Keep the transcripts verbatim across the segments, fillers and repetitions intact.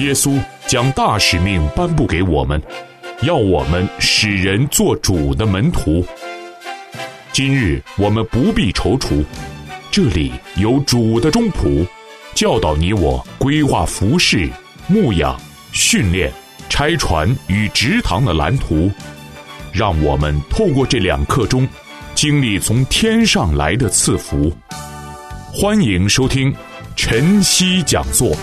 耶稣将大使命颁布给我们，要我们使人做主的门徒。今日我们不必踌躇，这里有主的中仆，教导你我规划服事、牧养、训练、拆船与植堂的蓝图，让我们透过这两刻钟，经历从天上来的赐福。欢迎收听晨曦讲座。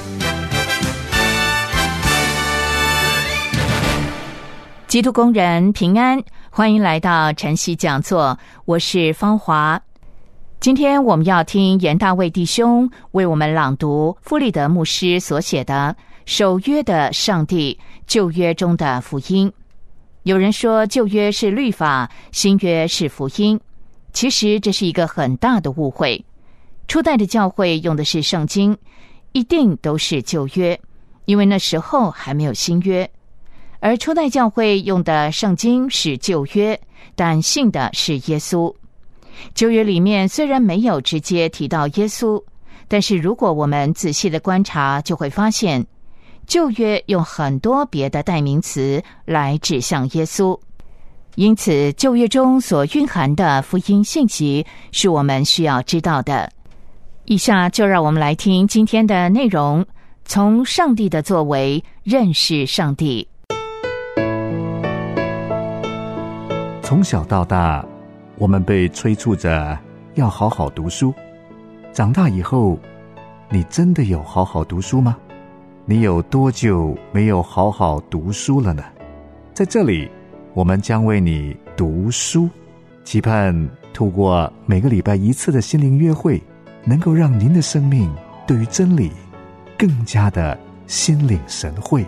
基督工人平安，欢迎来到晨曦讲座，我是芳华。今天我们要听严大卫弟兄为我们朗读傅立德牧师所写的《守约的上帝：旧约中的福音》。有人说旧约是律法，新约是福音，其实这是一个很大的误会。初代的教会用的是圣经，一定都是旧约，因为那时候还没有新约。而初代教会用的圣经是旧约，但信的是耶稣。旧约里面虽然没有直接提到耶稣，但是如果我们仔细的观察，就会发现旧约用很多别的代名词来指向耶稣。因此旧约中所蕴含的福音信息是我们需要知道的。以下就让我们来听今天的内容，从上帝的作为认识上帝。 从小到大，我们被催促着要好好读书。长大以后，你真的有好好读书吗？你有多久没有好好读书了呢？在这里，我们将为你读书，期盼透过每个礼拜一次的心灵约会，能够让您的生命对于真理更加的心领神会。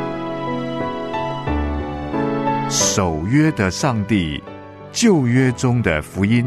守约的上帝，旧约中的福音。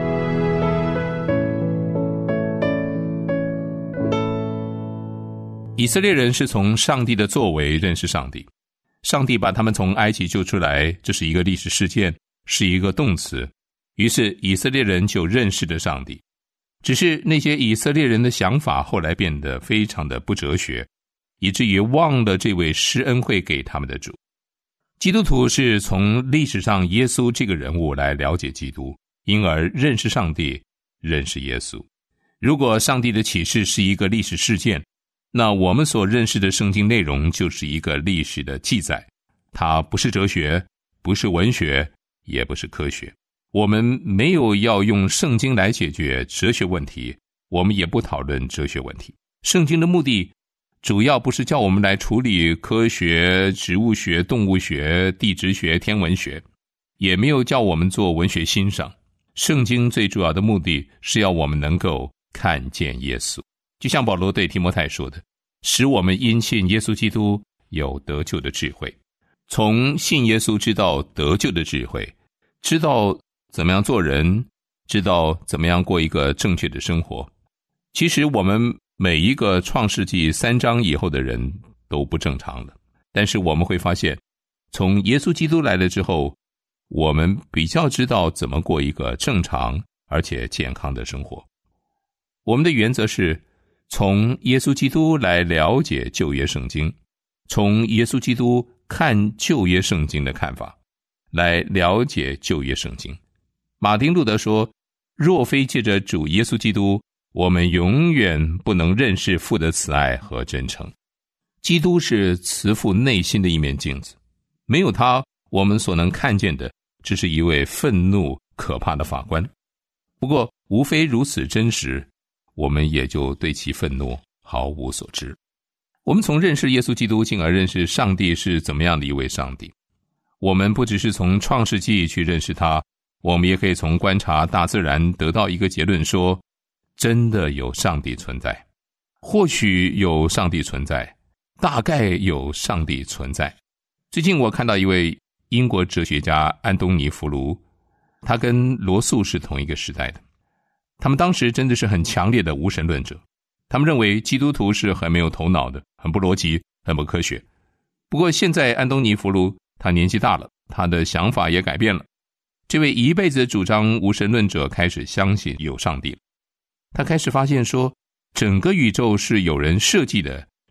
以色列人是从上帝的作为认识上帝，上帝把他们从埃及救出来，这是一个历史事件，是一个动词，于是以色列人就认识了上帝。只是那些以色列人的想法后来变得非常的不哲学，以至于忘了这位施恩惠给他们的主。基督徒是从历史上耶稣这个人物来了解基督，因而认识上帝，认识耶稣。如果上帝的启示是一个历史事件，那我们所认识的圣经内容就是一个历史的记载，它不是哲学，不是文学，也不是科学。我们没有要用圣经来解决哲学问题，我们也不讨论哲学问题。圣经的目的主要不是叫我们来处理科学、植物学、动物学、地质学、天文学，也没有叫我们做文学欣赏。圣经最主要的目的是要我们能够看见耶稣，就像保罗对提摩太说的，使我们因信耶稣基督有得救的智慧。从信耶稣知道得救的智慧，知道怎么样做人，知道怎么样过一个正确的生活。其实我们每一个创世纪三章以后的人都不正常了，但是我们会发现，从耶稣基督来了之后，我们比较知道怎么过一个正常而且健康的生活。我们的原则是从耶稣基督来了解旧约圣经，从耶稣基督看旧约圣经的看法来了解旧约圣经。马丁路德说，若非借着主耶稣基督，我们永远不能认识父的慈爱和真诚。基督是慈父内心的一面镜子，没有他，我们所能看见的只是一位愤怒可怕的法官。不过无非如此真实，我们也就对其愤怒毫无所知。我们从认识耶稣基督，进而认识上帝是怎么样的一位上帝。我们不只是从创世纪去认识他，我们也可以从观察大自然得到一个结论，说真的有上帝存在，或许有上帝存在，大概有上帝存在。最近我看到一位英国哲学家安东尼·弗卢，他跟罗素是同一个时代的，他们当时真的是很强烈的无神论者，他们认为基督徒是很没有头脑的，很不逻辑，很不科学。不过现在安东尼·弗卢他年纪大了，他的想法也改变了。这位一辈子主张无神论者开始相信有上帝，他开始发现说，整个宇宙是有人设计的，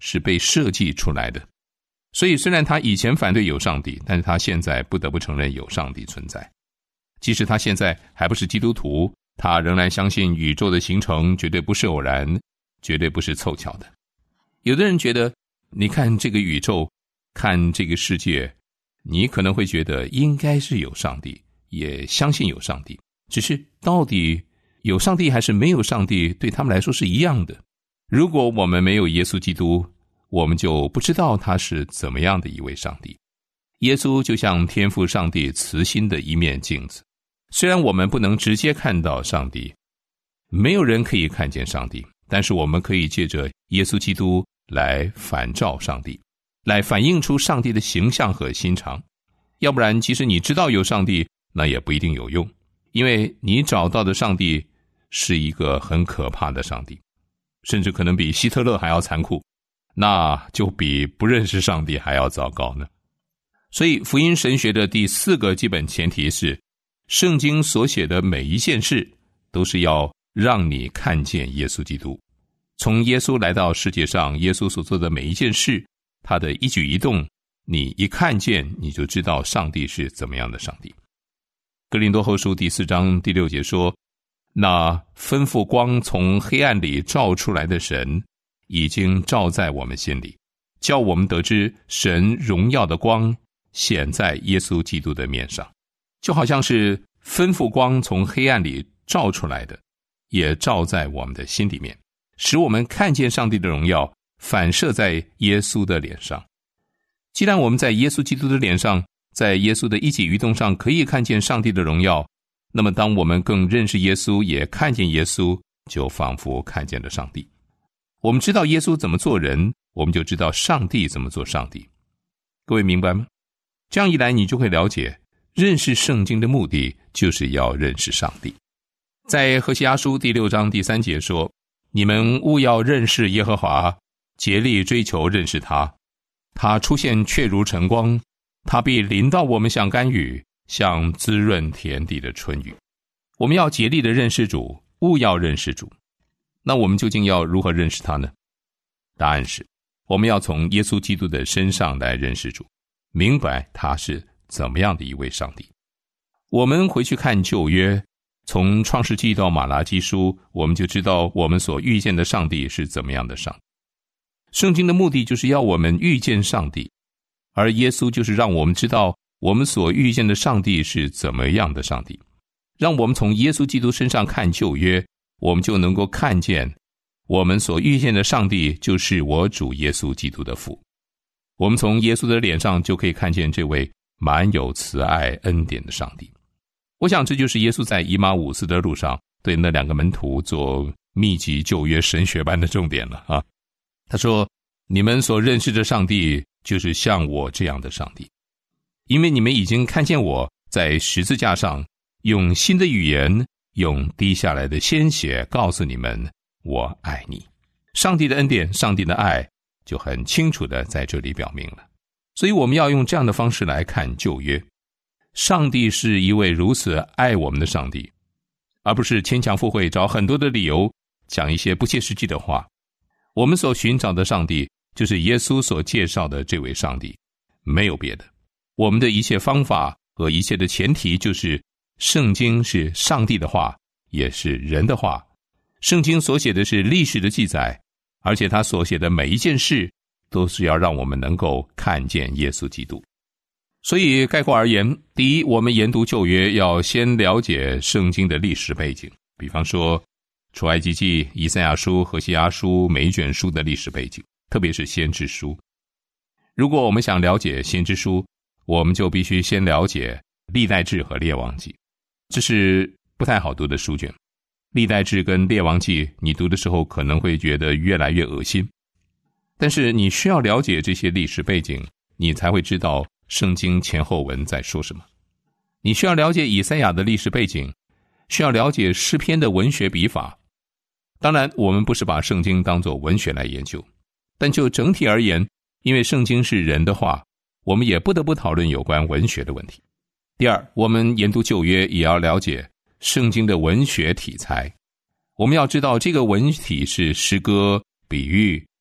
是被设计出来的。所以虽然他以前反对有上帝，但是他现在不得不承认有上帝存在。即使他现在还不是基督徒，他仍然相信宇宙的形成绝对不是偶然，绝对不是凑巧的。有的人觉得，你看这个宇宙，看这个世界，你可能会觉得应该是有上帝，也相信有上帝，只是到底有上帝还是没有上帝，对他们来说是一样的。如果我们没有耶稣基督，我们就不知道他是怎么样的一位上帝。耶稣就像天父上帝慈心的一面镜子，虽然我们不能直接看到上帝，没有人可以看见上帝，但是我们可以借着耶稣基督来反照上帝，来反映出上帝的形象和心肠。要不然即使你知道有上帝，那也不一定有用，因为你找到的上帝是一个很可怕的上帝，甚至可能比希特勒还要残酷，那就比不认识上帝还要糟糕呢。所以福音神学的第四个基本前提是，圣经所写的每一件事都是要让你看见耶稣基督。从耶稣来到世界上，耶稣所做的每一件事，他的一举一动，你一看见你就知道上帝是怎么样的上帝。哥林多后书第四章第六节说，那吩咐光从黑暗里照出来的神，已经照在我们心里，叫我们得知神荣耀的光显在耶稣基督的面上。就好像是吩咐光从黑暗里照出来的，也照在我们的心里面，使我们看见上帝的荣耀反射在耶稣的脸上。既然我们在耶稣基督的脸上，在耶稣的一举一动上可以看见上帝的荣耀，那么当我们更认识耶稣，也看见耶稣，就仿佛看见了上帝。我们知道耶稣怎么做人，我们就知道上帝怎么做上帝。各位明白吗？这样一来，你就会了解，认识圣经的目的就是要认识上帝。在何西阿书第六章第三节说，你们务要认识耶和华，竭力追求认识他。他出现却如晨光，他必临到我们像甘雨，像滋润田地的春雨。我们要竭力的认识主，务要认识主。那我们究竟要如何认识他呢？答案是，我们要从耶稣基督的身上来认识主，明白他是怎么样的一位上帝。我们回去看旧约，从创世纪到马拉基书，我们就知道我们所遇见的上帝是怎么样的上帝。圣经的目的就是要我们遇见上帝，而耶稣就是让我们知道我们所遇见的上帝是怎么样的上帝。让我们从耶稣基督身上看旧约，我们就能够看见我们所遇见的上帝就是我主耶稣基督的父。我们从耶稣的脸上就可以看见这位满有慈爱恩典的上帝。我想这就是耶稣在以马忤斯的路上对那两个门徒做密集旧约神学般的重点了啊。他说，你们所认识的上帝就是像我这样的上帝，因为你们已经看见我在十字架上用新的语言，用滴下来的鲜血告诉你们我爱你。上帝的恩典，上帝的爱就很清楚的在这里表明了。所以我们要用这样的方式来看旧约。上帝是一位如此爱我们的上帝，而不是牵强附会，找很多的理由，讲一些不切实际的话。我们所寻找的上帝就是耶稣所介绍的这位上帝，没有别的。我们的一切方法和一切的前提就是圣经是上帝的话，也是人的话。圣经所写的是历史的记载，而且他所写的每一件事都是要让我们能够看见耶稣基督。所以概括而言，第一，我们研读旧约要先了解圣经的历史背景，比方说出埃及记、以赛亚书、何西阿书每一卷书的历史背景，特别是先知书。如果我们想了解先知书，我们就必须先了解历代志和列王记，这是不太好读的书卷。历代志跟列王记你读的时候可能会觉得越来越恶心，但是你需要了解这些历史背景，你才会知道圣经前后文在说什么。你需要了解以赛亚的历史背景，需要了解诗篇的文学笔法。当然我们不是把圣经当作文学来研究，但就整体而言，因为圣经是人的话，我们也不得不讨论有关文学的问题。第二，我们研读旧约也要了解圣经的文学题材。我们要知道这个文体是诗歌、比喻、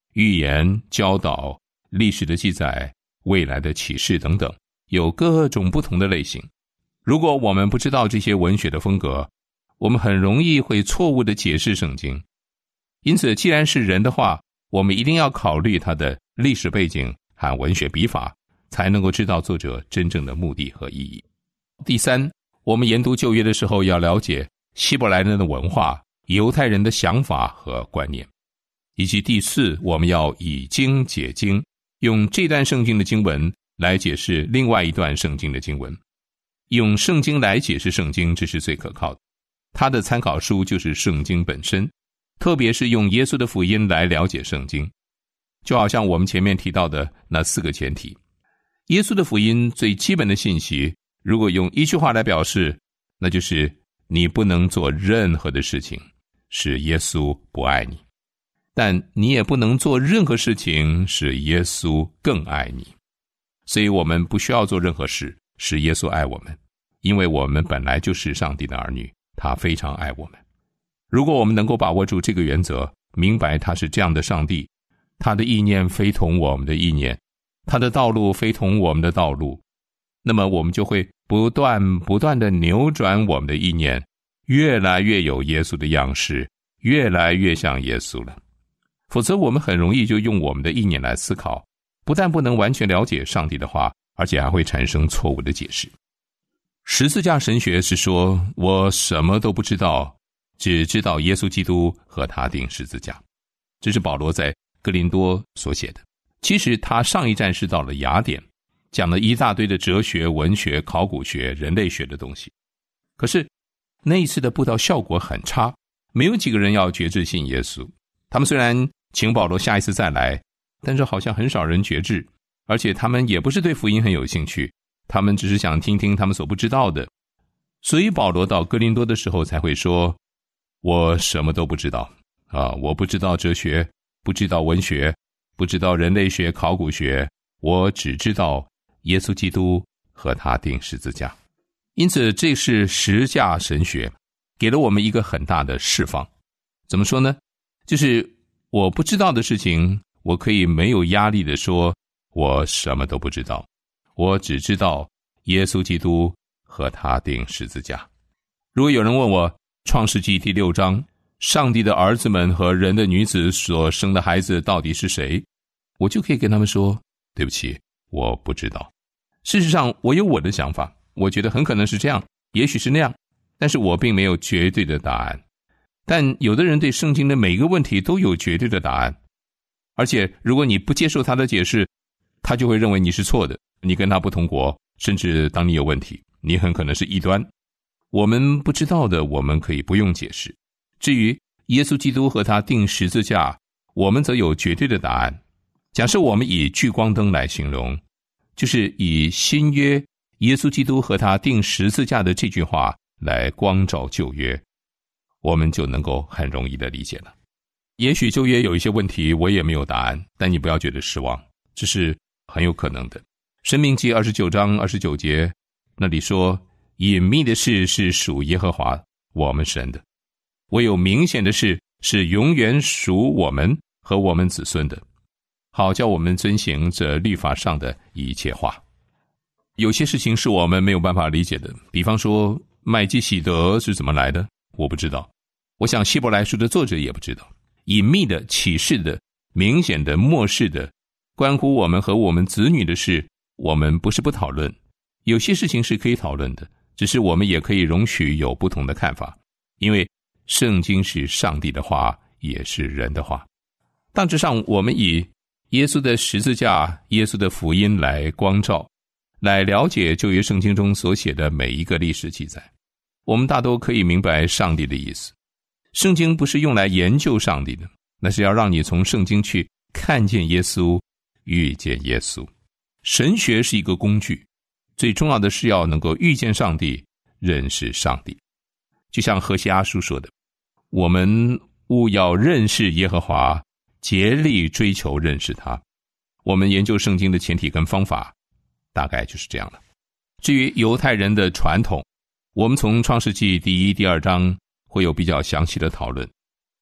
预言、教导、历史的记载、未来的启示等等，有各种不同的类型。如果我们不知道这些文学的风格，我们很容易会错误地解释圣经。因此，既然是人的话，我们一定要考虑它的历史背景和文学笔法，才能够知道作者真正的目的和意义。第三，我们研读旧约的时候，要了解希伯来人的文化、犹太人的想法和观念。以及第四，我们要以经解经，用这段圣经的经文来解释另外一段圣经的经文。用圣经来解释圣经，这是最可靠的。它的参考书就是圣经本身，特别是用耶稣的福音来了解圣经。就好像我们前面提到的那四个前提，耶稣的福音最基本的信息，如果用一句话来表示，那就是你不能做任何的事情使耶稣不爱你，但你也不能做任何事情使耶稣更爱你。所以我们不需要做任何事使耶稣爱我们，因为我们本来就是上帝的儿女，他非常爱我们。如果我们能够把握住这个原则，明白他是这样的上帝，他的意念非同我们的意念，他的道路非同我们的道路，那么我们就会不断不断地扭转我们的意念，越来越有耶稣的样式，越来越像耶稣了。否则我们很容易就用我们的意念来思考，不但不能完全了解上帝的话，而且还会产生错误的解释。十字架神学是说，我什么都不知道，只知道耶稣基督和他钉十字架。这是保罗在哥林多所写的。其实他上一站是到了雅典，讲了一大堆的哲学、文学、考古学、人类学的东西。可是那一次的布道效果很差，没有几个人要决志信耶稣。他们虽然请保罗下一次再来，但是好像很少人决志，而且他们也不是对福音很有兴趣，他们只是想听听他们所不知道的。所以保罗到哥林多的时候才会说，我什么都不知道啊，我不知道哲学，不知道文学，不知道人类学、考古学，我只知道耶稣基督和他钉十字架。因此这是十架神学，给了我们一个很大的释放。怎么说呢？就是我不知道的事情，我可以没有压力地说，我什么都不知道，我只知道耶稣基督和他钉十字架。如果有人问我创世纪第六章上帝的儿子们和人的女子所生的孩子到底是谁，我就可以跟他们说，对不起，我不知道。事实上我有我的想法，我觉得很可能是这样，也许是那样，但是我并没有绝对的答案。但有的人对圣经的每个问题都有绝对的答案，而且如果你不接受他的解释，他就会认为你是错的，你跟他不同国，甚至当你有问题，你很可能是异端。我们不知道的，我们可以不用解释。至于耶稣基督和他钉十字架，我们则有绝对的答案。假设我们以聚光灯来形容，就是以新约耶稣基督和他钉十字架的这句话来光照旧约，我们就能够很容易的理解了。也许旧约有一些问题我也没有答案，但你不要觉得失望，这是很有可能的。申命记二十九章二十九节那里说，隐秘的事是属耶和华我们神的，唯有明显的事是永远属我们和我们子孙的，好叫我们遵行这律法上的一切话。有些事情是我们没有办法理解的，比方说麦基洗德是怎么来的，我不知道，我想希伯来书的作者也不知道。隐秘的、启示的、明显的、默示的，关乎我们和我们子女的事，我们不是不讨论。有些事情是可以讨论的，只是我们也可以容许有不同的看法，因为圣经是上帝的话，也是人的话。大致上我们以耶稣的十字架、耶稣的福音来光照，来了解旧约圣经中所写的每一个历史记载，我们大都可以明白上帝的意思。圣经不是用来研究上帝的，那是要让你从圣经去看见耶稣，遇见耶稣。神学是一个工具，最重要的是要能够遇见上帝，认识上帝。就像何西阿书说的，我们务要认识耶和华，竭力追求认识他。我们研究圣经的前提跟方法大概就是这样了。至于犹太人的传统，我们从创世纪第一、第二章会有比较详细的讨论。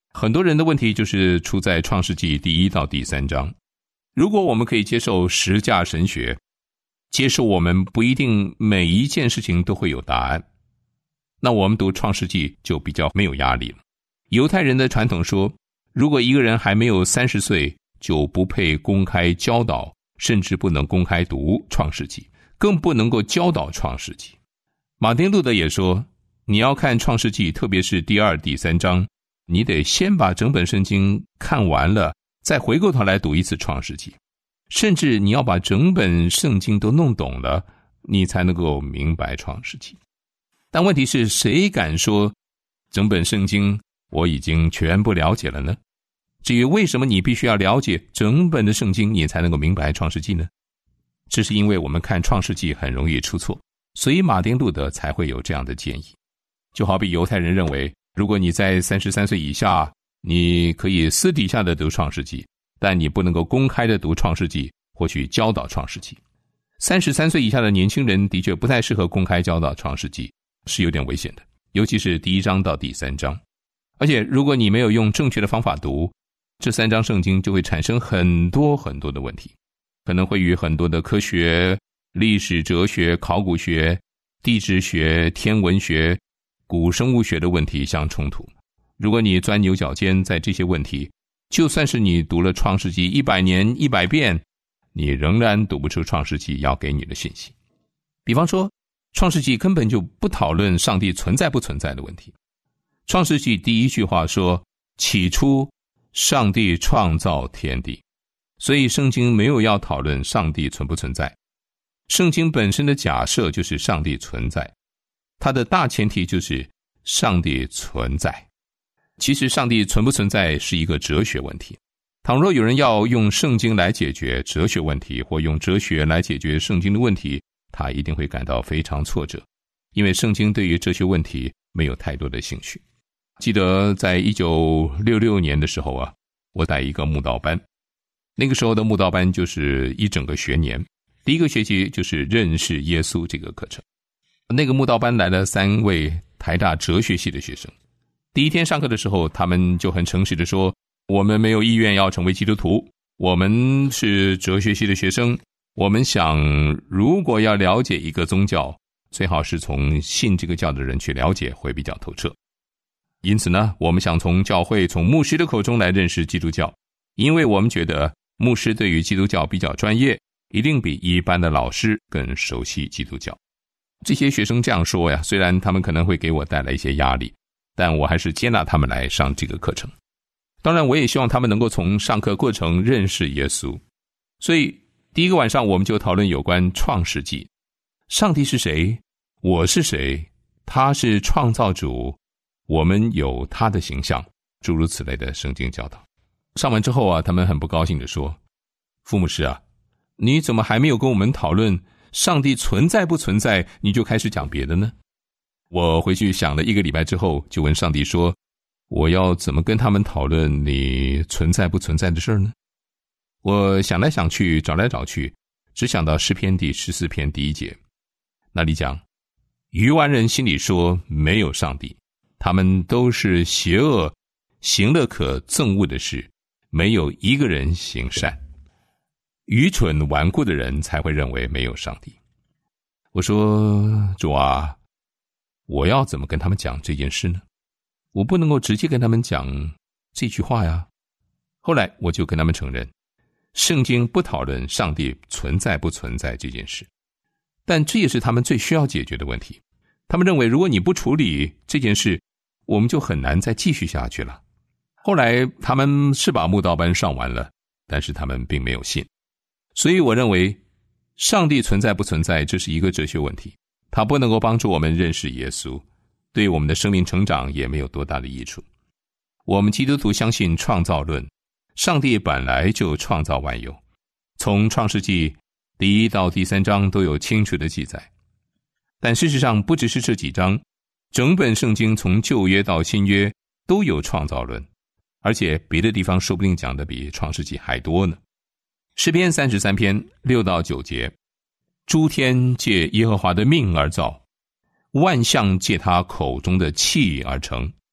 很多人的问题就是出在创世纪第一到第三章。如果我们可以接受十架神学，接受我们不一定每一件事情都会有答案，那我们读创世纪就比较没有压力了。犹太人的传统说，如果一个人还没有三十岁，就不配公开教导，甚至不能公开读创世纪，更不能够教导创世纪。马丁路德也说，你要看创世纪，特别是第二、第三章，你得先把整本圣经看完了，再回过头来读一次创世纪，甚至你要把整本圣经都弄懂了，你才能够明白创世纪。但问题是，谁敢说整本圣经我已经全部了解了呢？至于为什么你必须要了解整本的圣经，你才能够明白创世纪呢？这是因为我们看创世纪很容易出错，所以马丁路德才会有这样的建议。就好比犹太人认为，如果你在三十三岁以下，你可以私底下的读创世纪，但你不能够公开的读创世纪或去教导创世纪。三十三岁以下的年轻人的确不太适合公开教导创世纪，是有点危险的，尤其是第一章到第三章。而且如果你没有用正确的方法读，这三章圣经就会产生很多很多的问题，可能会与很多的科学、历史、哲学、考古学、地质学、天文学、古生物学的问题相冲突。如果你钻牛角尖在这些问题，就算是你读了创世纪一百年一百遍，你仍然读不出创世纪要给你的信息。比方说，创世纪根本就不讨论上帝存在不存在的问题。创世纪第一句话说，起初上帝创造天地，所以圣经没有要讨论上帝存不存在。圣经本身的假设就是上帝存在，它的大前提就是上帝存在。其实上帝存不存在是一个哲学问题，倘若有人要用圣经来解决哲学问题，或用哲学来解决圣经的问题，他一定会感到非常挫折，因为圣经对于哲学问题没有太多的兴趣。记得在一九六六年的时候啊，我带一个慕道班，那个时候的慕道班就是一整个学年，第一个学期就是认识耶稣这个课程。那个慕道班来了三位台大哲学系的学生，第一天上课的时候，他们就很诚实的说，我们没有意愿要成为基督徒，我们是哲学系的学生，我们想如果要了解一个宗教，最好是从信这个教的人去了解会比较透彻。因此呢，我们想从教会从牧师的口中来认识基督教，因为我们觉得牧师对于基督教比较专业，一定比一般的老师更熟悉基督教。这些学生这样说呀，虽然他们可能会给我带来一些压力，但我还是接纳他们来上这个课程。当然我也希望他们能够从上课过程认识耶稣。所以第一个晚上我们就讨论有关创世纪，上帝是谁，我是谁，他是创造主，我们有他的形象，诸如此类的圣经教导。上完之后啊，他们很不高兴地说，傅牧师啊，你怎么还没有跟我们讨论上帝存在不存在，你就开始讲别的呢？我回去想了一个礼拜之后，就问上帝说，我要怎么跟他们讨论你存在不存在的事呢？我想来想去，找来找去，只想到诗篇第十四篇第一节，那里讲，愚顽人心里说没有上帝，他们都是邪恶，行了可憎恶的事，没有一个人行善。愚蠢顽固的人才会认为没有上帝。我说，主啊，我要怎么跟他们讲这件事呢？我不能够直接跟他们讲这句话呀。后来我就跟他们承认，圣经不讨论上帝存在不存在这件事，但这也是他们最需要解决的问题。他们认为，如果你不处理这件事，我们就很难再继续下去了。后来他们是把慕道班上完了，但是他们并没有信。所以我认为，上帝存在不存在，这是一个哲学问题，它不能够帮助我们认识耶稣，对我们的生命成长也没有多大的益处。我们基督徒相信创造论，上帝本来就创造万有，从创世纪第一到第三章都有清楚的记载。但事实上不只是这几章，整本圣经从旧约到新约都有创造论，而且别的地方说不定讲的比创世纪还多呢。诗篇三十三篇六到九节，诸天借耶和华的命而造，万象借他口中的气而成，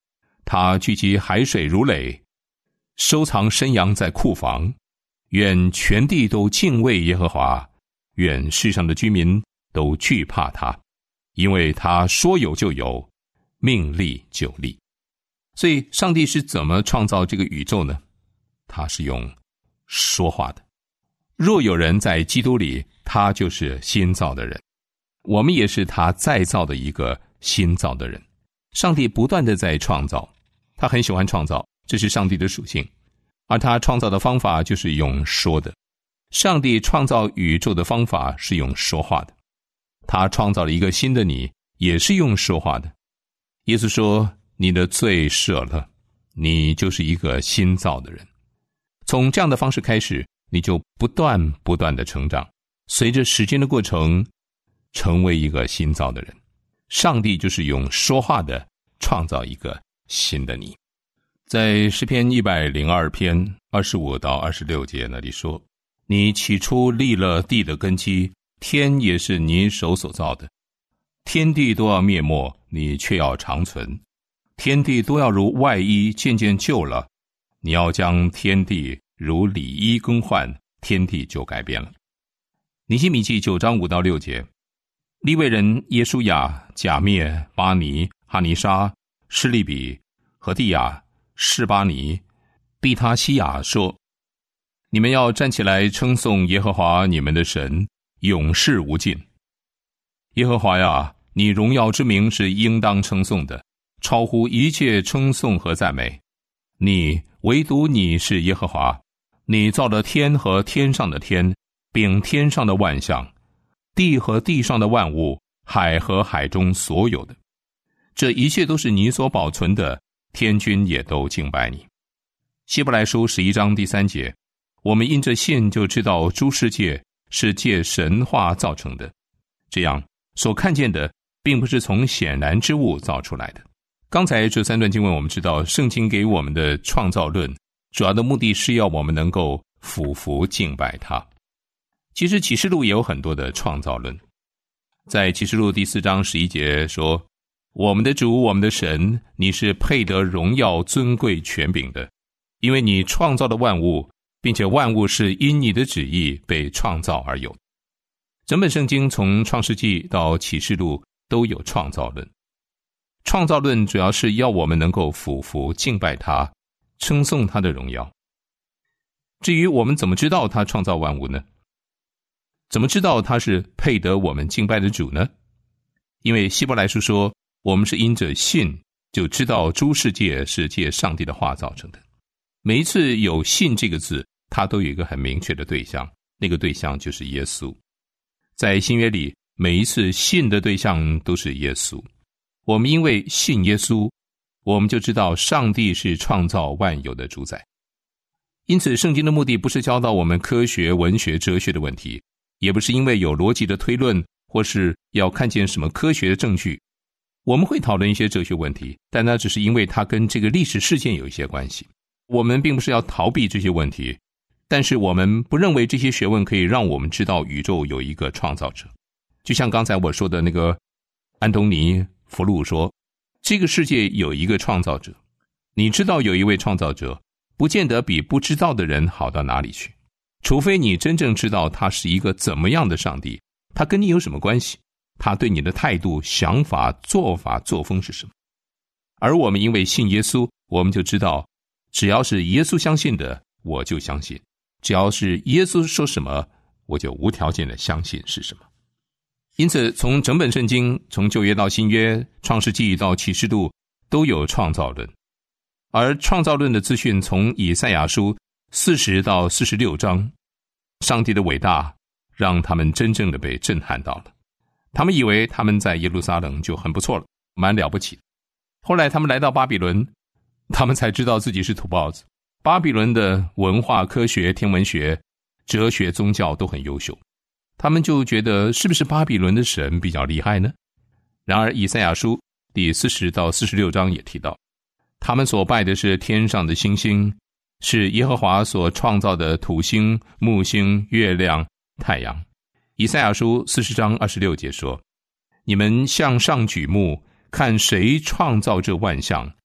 他聚集海水如垒，收藏山羊在库房。愿全地都敬畏耶和华，愿世上的居民都惧怕他，因为他说有就有，命立就立。所以上帝是怎么创造这个宇宙呢？他是用说话的。若有人在基督里，他就是新造的人。我们也是他再造的一个新造的人。上帝不断的在创造，他很喜欢创造，这是上帝的属性。而他创造的方法就是用说的。上帝创造宇宙的方法是用说话的。他创造了一个新的你，也是用说话的。耶稣说，你的罪赦了，你就是一个新造的人。从这样的方式开始，你就不断不断的成长，随着时间的过程，成为一个新造的人。上帝就是用说话的创造一个新的你。在诗篇一百零二篇二十五到二十六节那里说，你起初立了地的根基，天也是你手所造的，天地都要灭没，你却要长存。天地都要如外衣渐渐旧了，你要将天地如里衣更换，天地就改变了。尼希米记九章五到六节，利未人耶书亚、甲篾、巴尼、哈尼沙、施利比、何地亚、示巴尼、毕他西亚说，你们要站起来称颂耶和华你们的神，永世无尽。耶和华呀，你荣耀之名是应当称颂的，超乎一切称颂和赞美。你唯独你是耶和华，你造了天和天上的天，并天上的万象，地和地上的万物，海和海中所有的，这一切都是你所保存的，天军也都敬拜你。希伯来书十一章第三节，我们因着信就知道诸世界是借神话造成的，这样所看见的并不是从显然之物造出来的。刚才这三段经文我们知道，圣经给我们的创造论主要的目的是要我们能够俯伏敬拜他。其实启示录也有很多的创造论，在启示录第四章十一节说，我们的主，我们的神，你是配得荣耀尊贵权柄的，因为你创造的万物，并且万物是因你的旨意被创造而有。整本圣经从创世纪到启示录都有创造论。创造论主要是要我们能够俯伏敬拜他，称颂他的荣耀。至于我们怎么知道他创造万物呢？怎么知道他是配得我们敬拜的主呢？因为希伯来书说，我们是因着信就知道诸世界是借上帝的话造成的。每一次有信这个字，它都有一个很明确的对象，那个对象就是耶稣。在新约里，每一次信的对象都是耶稣。我们因为信耶稣，我们就知道上帝是创造万有的主宰。因此圣经的目的不是教导我们科学、文学、哲学的问题，也不是因为有逻辑的推论，或是要看见什么科学的证据。我们会讨论一些哲学问题，但那只是因为它跟这个历史事件有一些关系。我们并不是要逃避这些问题，但是我们不认为这些学问可以让我们知道宇宙有一个创造者。就像刚才我说的那个安东尼·福禄说，这个世界有一个创造者，你知道有一位创造者，不见得比不知道的人好到哪里去，除非你真正知道他是一个怎么样的上帝，他跟你有什么关系，他对你的态度、想法、做法、作风是什么。而我们因为信耶稣，我们就知道只要是耶稣相信的，我就相信，只要是耶稣说什么，我就无条件的相信是什么。因此从整本圣经，从旧约到新约，创世纪到启示录，都有创造论。而创造论的资讯从以赛亚书四十到四十六章，上帝的伟大让他们真正的被震撼到了。他们以为他们在耶路撒冷就很不错了，蛮了不起。后来他们来到巴比伦，他们才知道自己是土包子。巴比伦的文化、科学、天文学、哲学、宗教都很优秀，他们就觉得是不是巴比伦的神比较厉害呢？然而以赛亚书第四十到四十六章也提到，他们所拜的是天上的星星，是耶和华所创造的土星、木星、月亮、太阳。以赛亚书四十章二十六节说，你们向上举目，看谁创造这万象，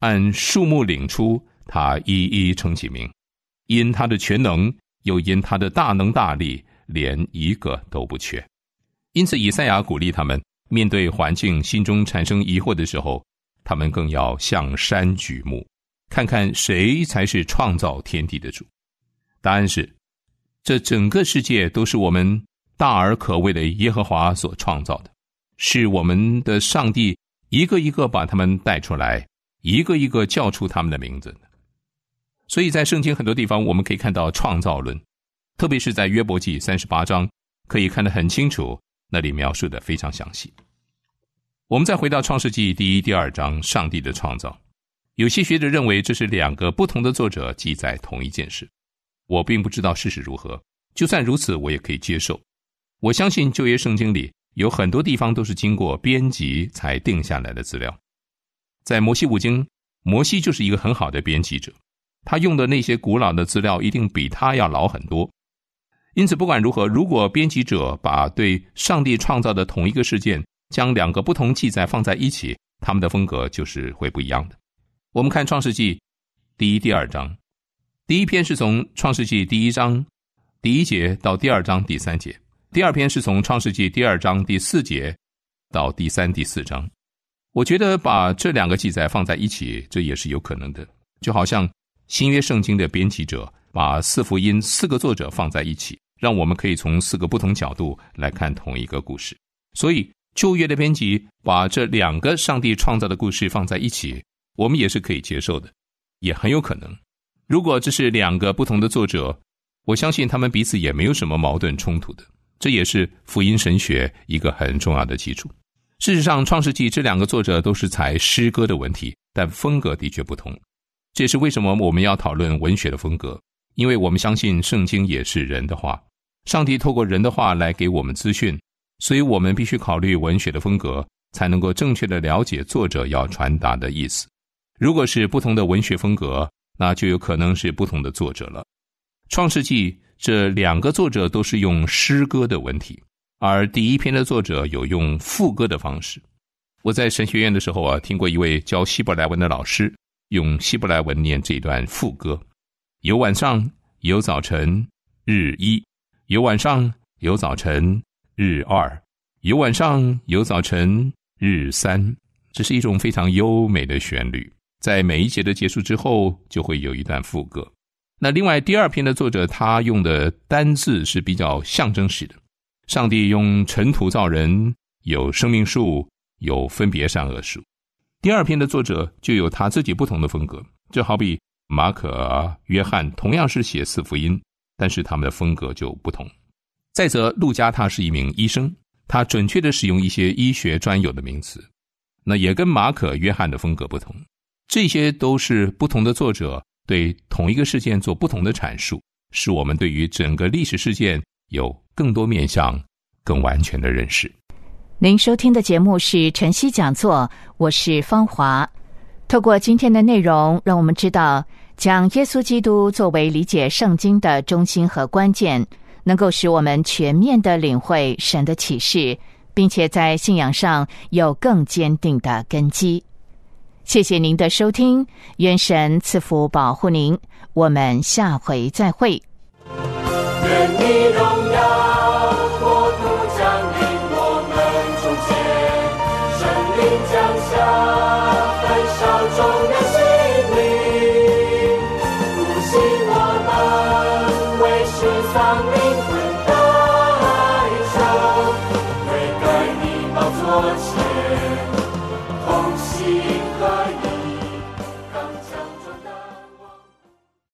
按数目领出，他一一称其名，因他的全能，又因他的大能大力，连一个都不缺。因此以赛亚鼓励他们，面对环境心中产生疑惑的时候，他们更要向山举目，看看谁才是创造天地的主。答案是，这整个世界都是我们大而可畏的耶和华所创造的，是我们的上帝一个一个把他们带出来，一个一个叫出他们的名字。所以在圣经很多地方我们可以看到创造论，特别是在约伯记三十八章可以看得很清楚，那里描述得非常详细。我们再回到创世纪第一、第二章，上帝的创造。有些学者认为这是两个不同的作者记载同一件事，我并不知道事实如何，就算如此我也可以接受。我相信旧约圣经里有很多地方都是经过编辑才定下来的资料。在摩西五经，摩西就是一个很好的编辑者，他用的那些古老的资料一定比他要老很多。因此不管如何，如果编辑者把对上帝创造的同一个事件将两个不同记载放在一起，他们的风格就是会不一样的。我们看创世纪第一、第二章，第一篇是从创世纪第一章第一节到第二章第三节，第二篇是从创世纪第二章第四节到第三、第四章。我觉得把这两个记载放在一起，这也是有可能的，就好像新约圣经的编辑者把四福音四个作者放在一起，让我们可以从四个不同角度来看同一个故事。所以旧约的编辑把这两个上帝创造的故事放在一起，我们也是可以接受的，也很有可能。如果这是两个不同的作者，我相信他们彼此也没有什么矛盾冲突的，这也是福音神学一个很重要的基础。事实上创世纪这两个作者都是采诗歌的文体，但风格的确不同。这也是为什么我们要讨论文学的风格，因为我们相信圣经也是人的话，上帝透过人的话来给我们资讯，所以我们必须考虑文学的风格，才能够正确的了解作者要传达的意思。如果是不同的文学风格，那就有可能是不同的作者了。创世纪这两个作者都是用诗歌的文体，而第一篇的作者有用副歌的方式。我在神学院的时候啊，听过一位教希伯来文的老师用希伯来文念这段副歌：有晚上，有早晨，日一；有晚上，有早晨，日二；有晚上，有早晨，日三。这是一种非常优美的旋律，在每一节的结束之后就会有一段副歌。那另外第二篇的作者他用的单字是比较象征式的，上帝用尘土造人，有生命树，有分别善恶树。第二篇的作者就有他自己不同的风格，就好比马可、约翰同样是写四福音，但是他们的风格就不同。再则路加他是一名医生，他准确地使用一些医学专有的名词，那也跟马可、约翰的风格不同。这些都是不同的作者对同一个事件做不同的阐述，使我们对于整个历史事件有更多面向、更完全的认识。 您收听的节目是晨曦讲座，我是芳华。透过今天的内容，让我们知道将耶稣基督作为理解圣经的中心和关键，能够使我们全面地领会神的启示，并且在信仰上有更坚定的根基。谢谢您的收听，愿神赐福保护您，我们下回再会。 愿你荣耀国度降临我们中间，圣灵降下焚烧众人心灵，复兴我们为世丧灵魂。